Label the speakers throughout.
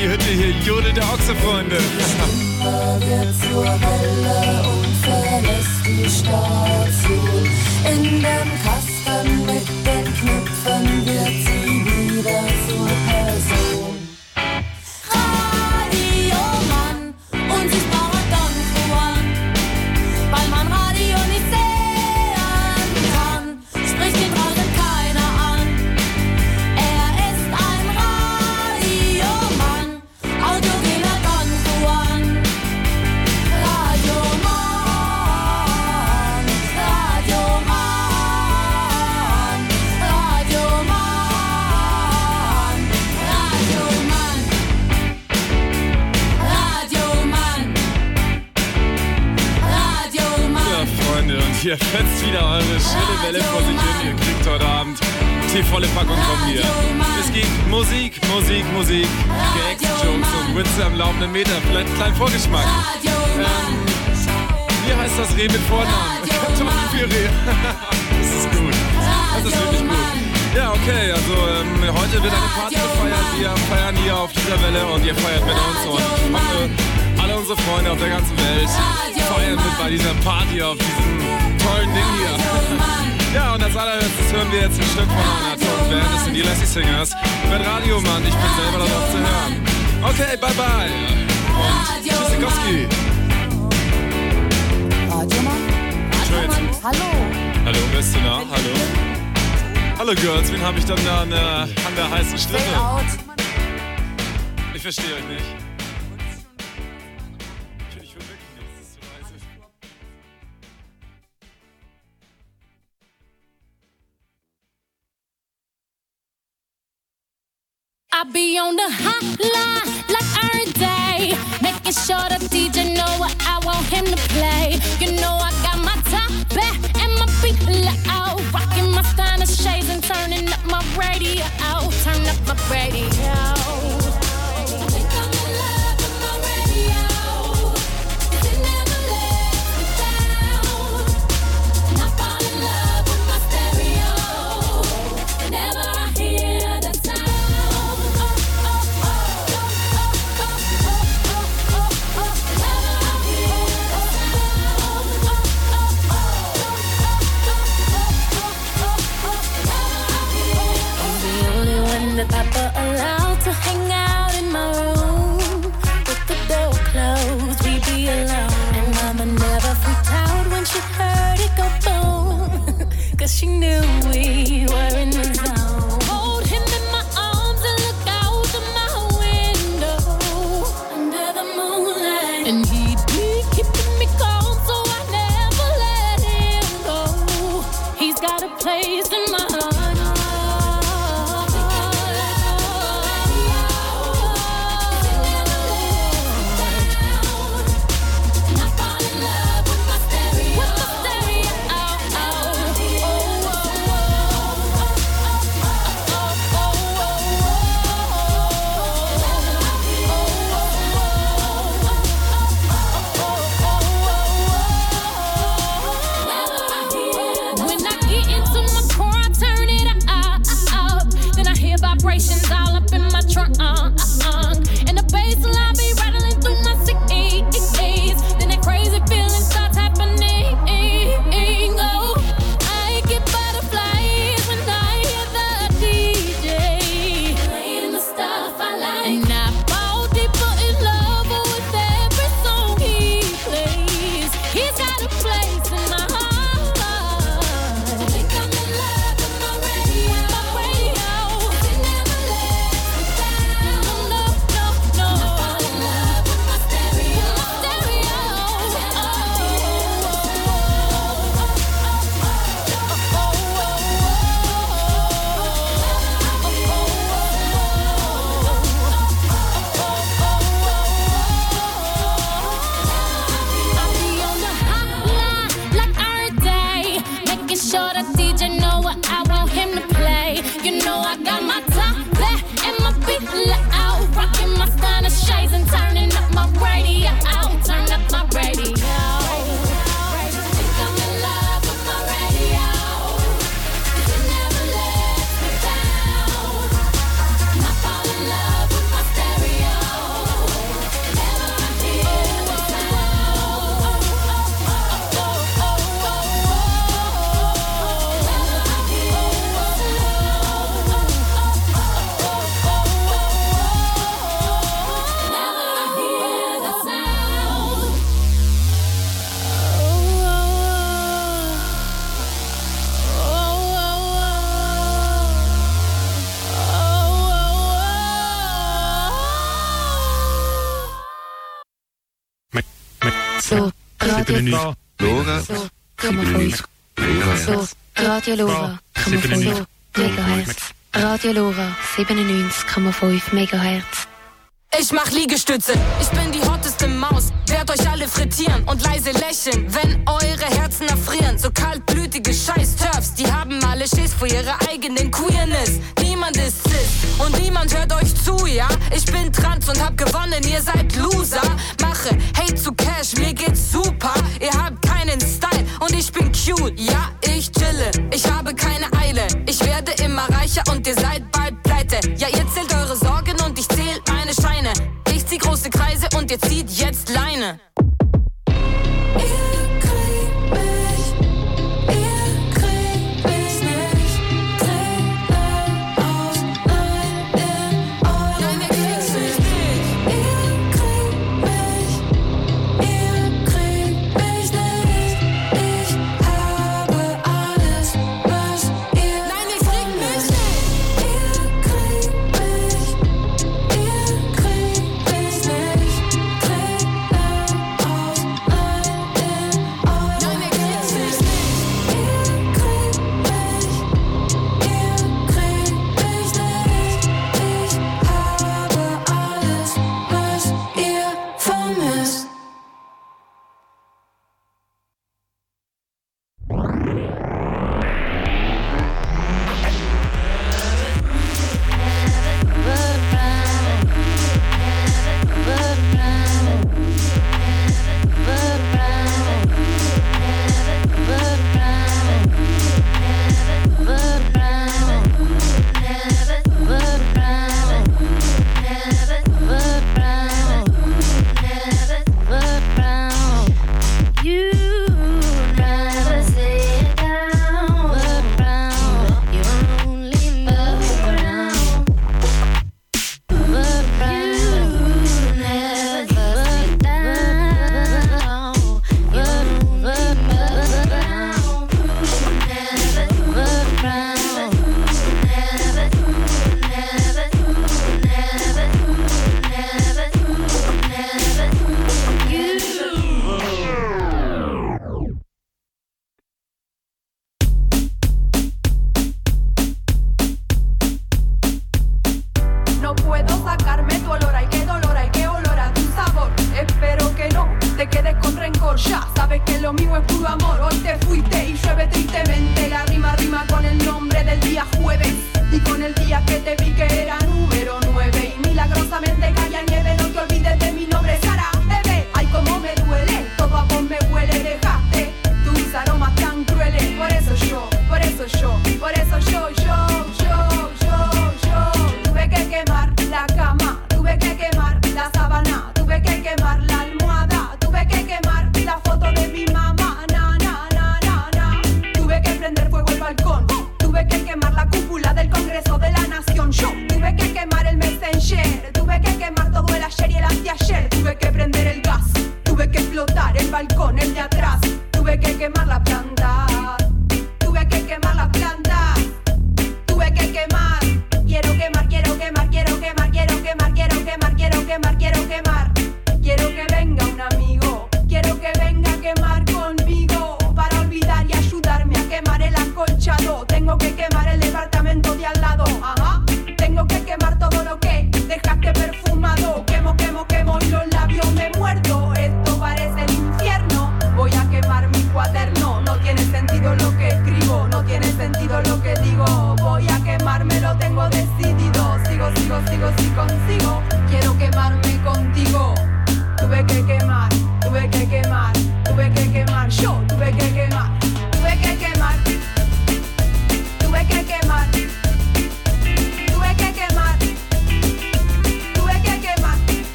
Speaker 1: die Hütte hier jodelt der Ochse, Freunde.
Speaker 2: Wird zur Welle und verlässt die Station. In dem Kasten mit den Knöpfen wird sie wieder zur Person. Radiomann und sich braucht Don Juan, weil man Radio nicht sehen kann, spricht ihn draußen keiner an. Er ist ein Radiomann, autogener Don Juan. Radiomann, Radiomann, Radiomann, Radiomann, Radiomann, Radiomann.
Speaker 1: Ja, Freunde, und hier fetzt wieder eure schrille Welle vor sich hin. Ihr kriegt heute Abend die volle Packung von mir. Es gibt Musik, Musik, Musik, Gags, Jokes und Witze am laufenden Meter. Vielleicht einen kleinen Vorgeschmack. Wie heißt das Reh mit Vornamen? Kartoffelpüree. Das ist gut. Das ist wirklich gut. Ja, okay, also heute wird eine Party gefeiert. Wir feiern hier auf dieser Welle und ihr feiert mit uns. Und ich hoffe, alle unsere Freunde auf der ganzen Welt feiern mit bei dieser Party auf diesem tollen Ding hier. Ja, und als allererstes hören wir jetzt ein Stück von einer tollen Band. Das sind die Lassie Singers. Ich bin Radiomann, ich bin selber darauf zu hören. Okay, bye bye. Und Tschüssikowski.
Speaker 2: Radiomann? Hallo.
Speaker 1: Hallo, bist du da? Hallo. Hallo Girls, wen habe ich dann da an der heißen Strippe?
Speaker 2: Stay out.
Speaker 1: Ich verstehe euch nicht. Ich will wirklich nicht, das ist zu leise.
Speaker 3: I be on the hotline like every day, making sure the DJ know what I want him to play. You know I got my top back and my feet loud, rocking my stylish shades and turning up my radio. Turn up my radio. Papa allowed to hang out in my room with the door closed, we be alone. And Mama never freaked out when she heard it go boom, 'cause she knew we were in the zone. Hold him in my arms and look out of my window under the moonlight, and he'd be keeping me calm, so I never let him go. He's got a place in my heart. When I get into my car, I turn it So, Radio Lora. So, Radio Lora. 7,5 MHz. Radio Lora 97,5 MHz.
Speaker 4: Ich mach Liegestütze, ich bin die hotteste Maus. Werd euch alle frittieren und leise lächeln, wenn eure Herzen erfrieren. So kaltblütige Scheiß-Turfs, die haben alle Schiss vor ihrer eigenen Queerness. Niemand ist cis und niemand hört euch zu, ja? Ich bin trans und hab gewonnen, ihr seid Loser. Mache Hate zu Cash, mir geht's super. Ihr habt keinen Style und ich bin cute, ja? Ich chille, ich habe keine Eile. Ich werde immer reicher und ihr seid bald pleite. Ja, ihr zählt eure Sorgen und ich zähl meine Scheine. Ich zieh große Kreise und ihr zieht jetzt Leine.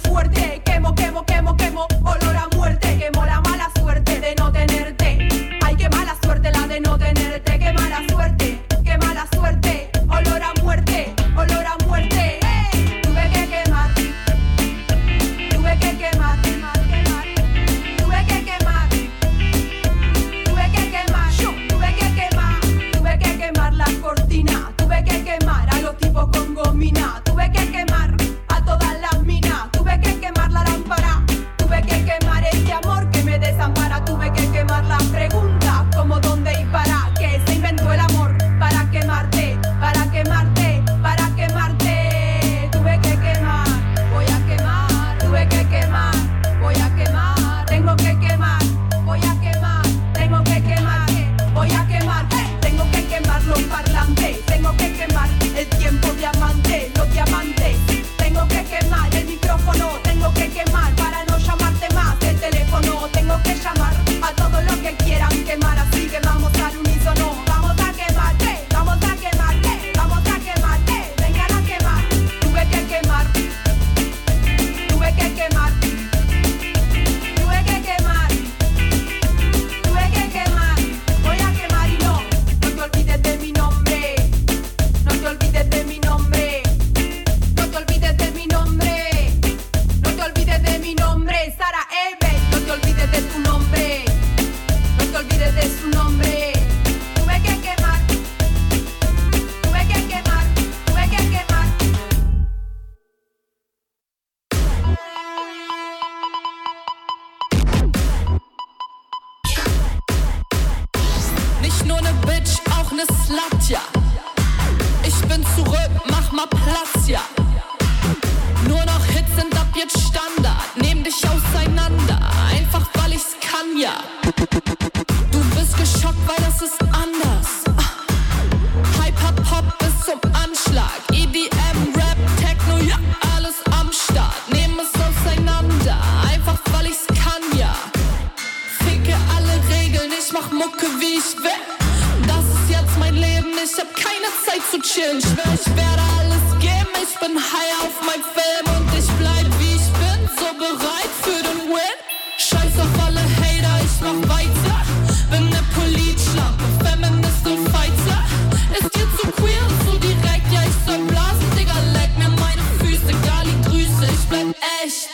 Speaker 5: Olor a muerte, quemo la mala suerte de no tenerte. zurück, mach mal Platz, ja. Nur noch Hits sind ab jetzt Standard. Nehm dich auseinander, einfach weil ich's kann, ja. Du bist geschockt, weil das ist anders. Hyper-Pop bis zum Anschlag. EDM, Rap, Techno, ja, alles am Start. Nehm es auseinander, einfach weil ich's kann, ja. Ficke alle Regeln, ich mach Mucke wie ich will. Das ist jetzt mein Leben, ich hab keine Zeit zu chillen. Schwör, ich werde alles geben, ich bin high auf mein Film und ich bleib wie ich bin, so bereit für den Win. Scheiß auf alle Hater, ich mach weiter. Bin ne Politschlampe, Feminist und Fighter. Ist dir zu queer und zu direkt, ja ich soll blasen, Digga, leck mir meine Füße, Gali Grüße, ich bleib echt.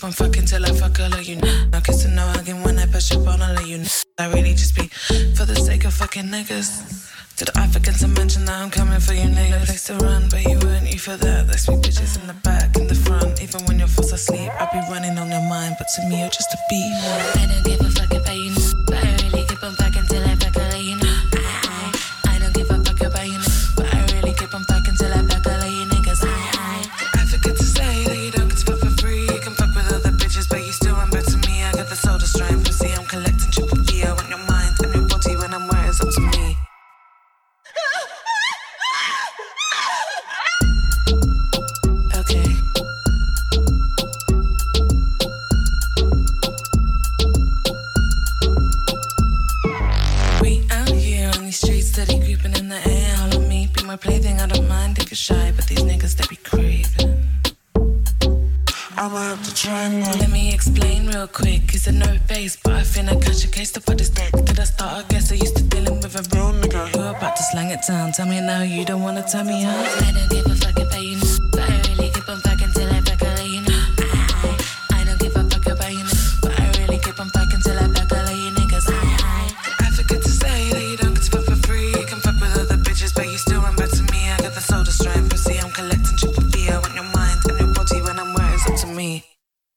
Speaker 6: on fucking till I fuck all of you. No kissing, no hugging when I push up on all of you. I really just be for the sake of fucking niggas. Did I forget to mention that I'm coming for you niggas? Place to run, but you weren't you for that. There's me bitches in the back, in the front. Even when you're fast asleep, I'll be running on your mind. But to me, you're just a beat.
Speaker 3: I don't give a fuck about you, but I really keep on fucking till I fuck all of you. I don't give a fuck about you, but I really keep on fucking till I fuck all of you niggas.
Speaker 6: I forget to say that you don't get to fuck for free. You can fuck with other bitches, but you still run back to me. I got the soda strain, pussy, I'm collecting triple D. I want your mind and your body when I'm where it's up to me. Plaything, I don't mind if you're shy, but these niggas, they be craving. I'ma have to try more. Let me explain real quick. You said no face, but I finna catch a case to put this dick. Did I start? I guess I used to dealing with a real nigga. You're about to slang it down. Tell me now, you don't wanna tell me how.
Speaker 3: I don't give a fuck about you, but I really keep on fucking till I fuck all of you. I don't give a fuck about you, but I really keep on fucking till I fuck all of you niggas.
Speaker 6: I forget to say that you don't get to fuck for free. You can fuck with other bitches, but you still run back to me. I got the soda strain, pussy, I'm collecting triple D. I want your mind and your body when I'm where it's up to me.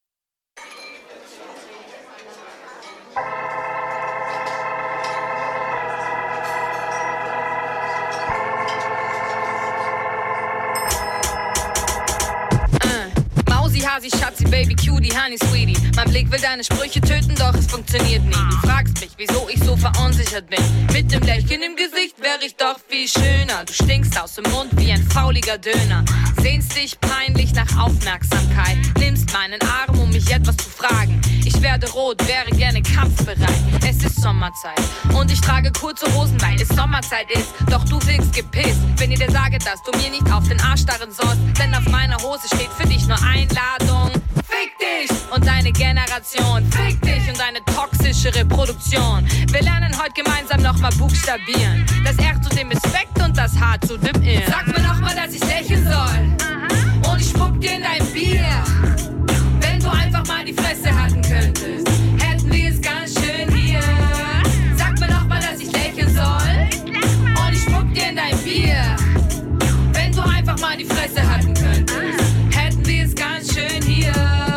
Speaker 4: Hasi, Schatzi, Baby, Cutie, Honey, Sweetie. Mein Blick will deine Sprüche töten, doch es funktioniert nie. Du fragst mich, wieso ich so verunsichert bin. Mit dem Lächeln im Gesicht wäre ich doch viel schöner. Du stinkst aus dem Mund wie ein fauliger Döner. Sehnst dich peinlich nach Aufmerksamkeit. Nimmst meinen Arm, um mich etwas zu fragen. Ich werde rot, wäre gerne kampfbereit. Es ist Sommerzeit und ich trage kurze Hosen, weil es Sommerzeit ist. Doch du wirkst gepisst, wenn ich dir sage, dass du mir nicht auf den Arsch starren sollst. Denn auf meiner Hose steht für dich nur Einladung. Fick dich und deine Generation. Fick dich und deine toxische Reproduktion. Wir lernen heute gemeinsam nochmal buchstabieren. Das R zu dem Respekt und das H zu dem Ir. Sag mir nochmal, dass ich lächeln soll. Und ich spuck dir in dein Bier. Wenn du einfach mal die Fresse halten könntest, hätten wir es ganz schön hier. Sag mir nochmal, dass ich lächeln soll. Und ich spuck dir in dein Bier. Wenn du einfach mal die Fresse halten könntest, hätten wir es ganz schön hier.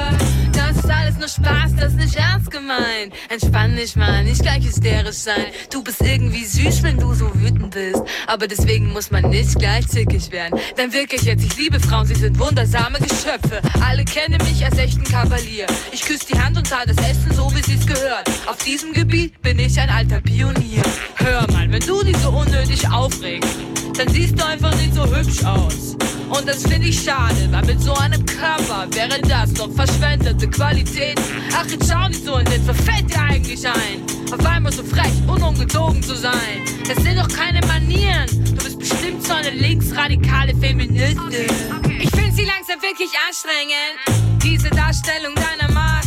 Speaker 4: Das ist alles nur Spaß, das ist nicht ernst gemeint. Entspann dich mal, nicht gleich hysterisch sein. Du bist irgendwie süß, wenn du so wütend bist. Aber deswegen muss man nicht gleich zickig werden. Denn wirklich jetzt, ich liebe Frauen, sie sind wundersame Geschöpfe. Alle kennen mich als echten Kavalier. Ich küsse die Hand und zahle das Essen so, wie sie's gehört. Auf diesem Gebiet bin ich ein alter Pionier. Hör mal, wenn du dich so unnötig aufregst, dann siehst du einfach nicht so hübsch aus. Und das finde ich schade, weil mit so einem Körper wäre das doch verschwendete Qualität. Ach, jetzt schau nicht so in den, was fällt dir eigentlich ein? Auf einmal so frech und ungezogen zu sein. Das sind doch keine Manieren. Du bist bestimmt so eine linksradikale Feministin. Ich finde sie langsam wirklich anstrengend, diese Darstellung deiner Macht.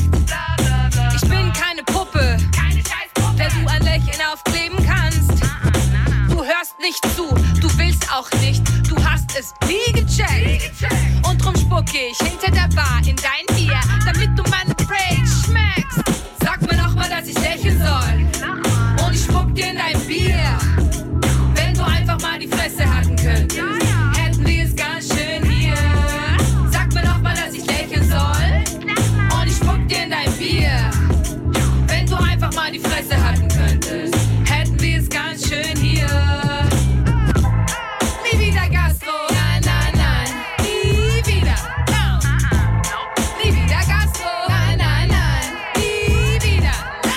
Speaker 4: Ich bin keine Puppe, der du ein Lächeln aufkleben kannst. Du hörst nicht zu, du willst auch nicht, du hast es nie gecheckt. Und drum spucke ich hinter der Bar in dein Bier, damit du meine Rage schmeckst. Sag mir nochmal, dass ich lächeln soll. Und ich spuck dir in dein Bier. Wenn du einfach mal die Fresse halten könntest, hätten wir es ganz schön hier. Sag mir nochmal, dass ich lächeln soll. Und ich spuck dir in dein Bier. Wenn du einfach mal die Fresse halten könntest, hätten wir es ganz schön hier. Nie wieder Gastro, nein, nein, nein, nie wieder. Nie wieder Gastro, nein, nein, nein, nie wieder.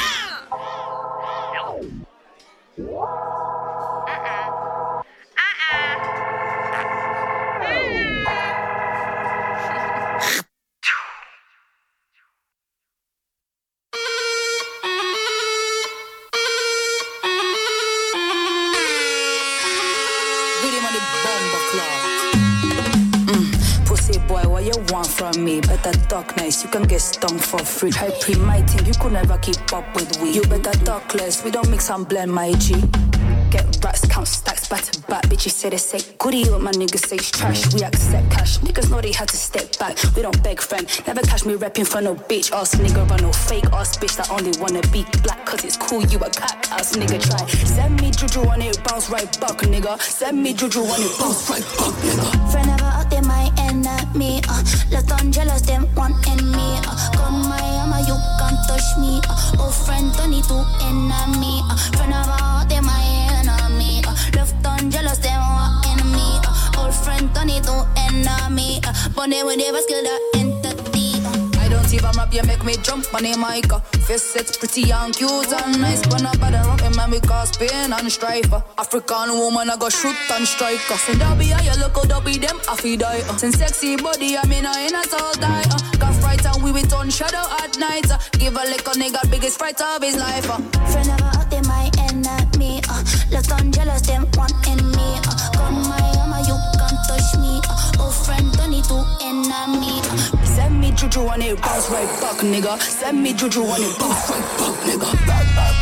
Speaker 7: Pussy boy, what you want from me? Better talk nice, you can get stung for free. Try pre my thing, you could never keep up with we. You better talk less, we don't mix and blend, my G. get racks, count stacks back to back. Bitches say they say goodie, but my niggas say it's trash. We accept cash, niggas know they had to step back. We don't beg friend, never catch me repping for no bitch ass nigga. Run no fake ass bitch that only wanna be black. Cause it's cool, you a cat ass nigga. Try send me juju on it, bounce right back nigga. Send me juju on it, bounce right back nigga.
Speaker 3: Friend never out there my enemy. Left on jealous, them wanting me. Come my ama, you can't touch me. Oh friend, don't need to enemy. Friend never out there my enemy. Left on jealous, them wanting me. Old friend, don't need to enemy. But they will never skill that entity.
Speaker 7: I don't even rap, you make me jump on the mic. Face set's pretty and cute and nice. But not bad at rapping, man, we cause pain and strife. African woman, I go shoot and strike. Send that be how you look out, be them, I feel die. Send sexy body, I mean, I ain't a soul die. Got fright and we with on shadow at night. Give a lick a nigga biggest fright of his life.
Speaker 3: Friend never out there my enemy. Left on jealous, them wanting me. Come my ama, you can't touch me. Oh friend, don't need to enemy.
Speaker 7: Send me juju on it, bounce right back nigga. Send me juju on it, bounce right back nigga.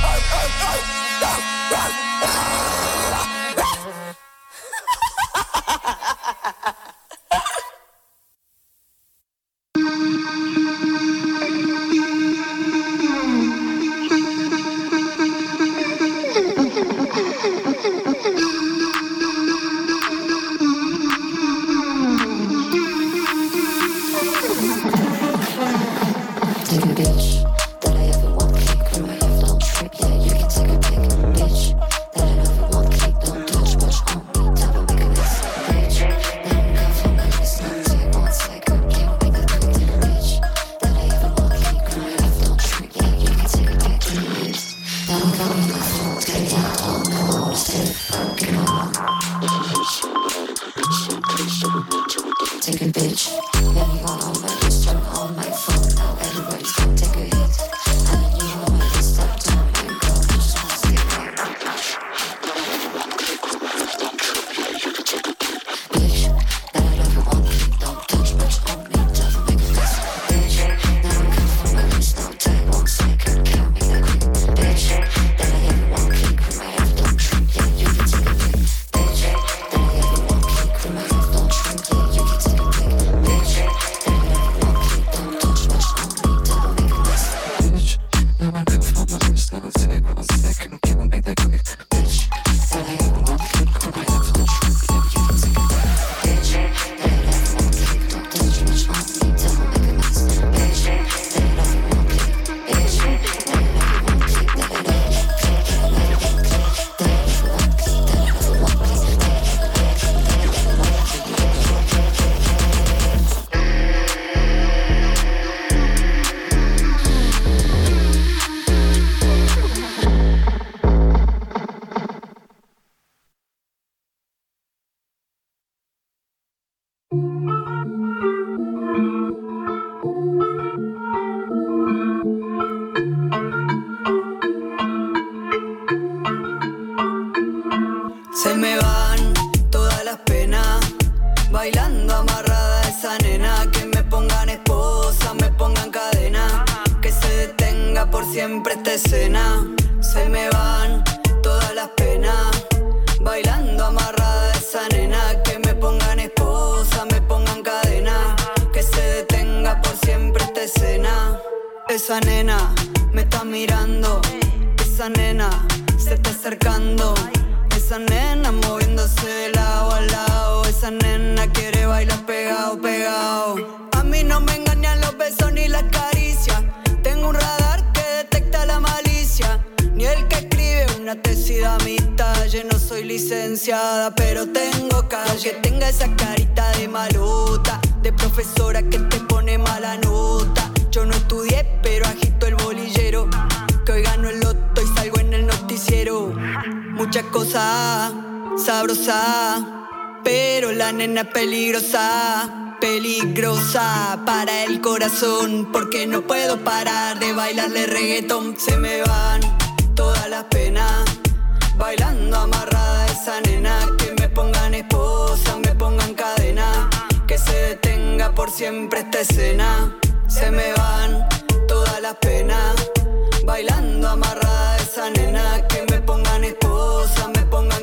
Speaker 8: Se me van todas las penas, bailando amarrada esa nena. Que me pongan esposa, me pongan cadena, que se detenga por siempre esta escena. Se me van todas las penas, bailando amarrada esa nena. Que me pongan esposa, me pongan cadena, que se detenga por siempre esta escena. Esa nena me está mirando, esa nena se está acercando. Esa nena moviéndose de lado a lado. Esa nena quiere bailar pegado, pegado. A mí no me engañan los besos ni las caricias. Tengo un radar que detecta la malicia. Ni el que escribe una tesis de amistad. Yo no soy licenciada, pero tengo calle. Que tenga esa carita de malota, de profesora que te pone mala nota. Yo no estudié, pero agito el bolillero. Que hoy gano el loto y salgo en el noticiero. Muchas cosas sabrosas, pero la nena es peligrosa, peligrosa para el corazón, porque no puedo parar de bailarle reggaetón. Se me van todas las penas, bailando amarrada esa nena. Que me pongan esposa, me pongan cadena, que se detenga por siempre esta escena. Se me van todas las penas, bailando amarrada esa nena. Que me pongan esposa, me pongan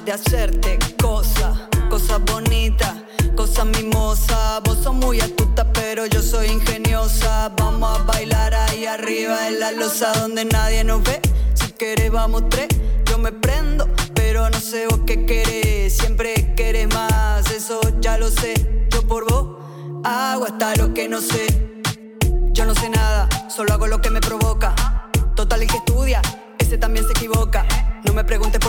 Speaker 8: de hacerte cosas bonitas, cosas mimosas. Vos sos muy astuta, pero yo soy ingeniosa. Vamos a bailar ahí arriba en la losa donde nadie nos ve. Si querés vamos tres, yo me prendo, pero no sé vos qué querés. Siempre querés más, eso ya lo sé. Yo por vos hago hasta lo que no sé. Yo no sé nada, solo hago lo que me provoca. Total el que estudia, ese también se equivoca. No me preguntes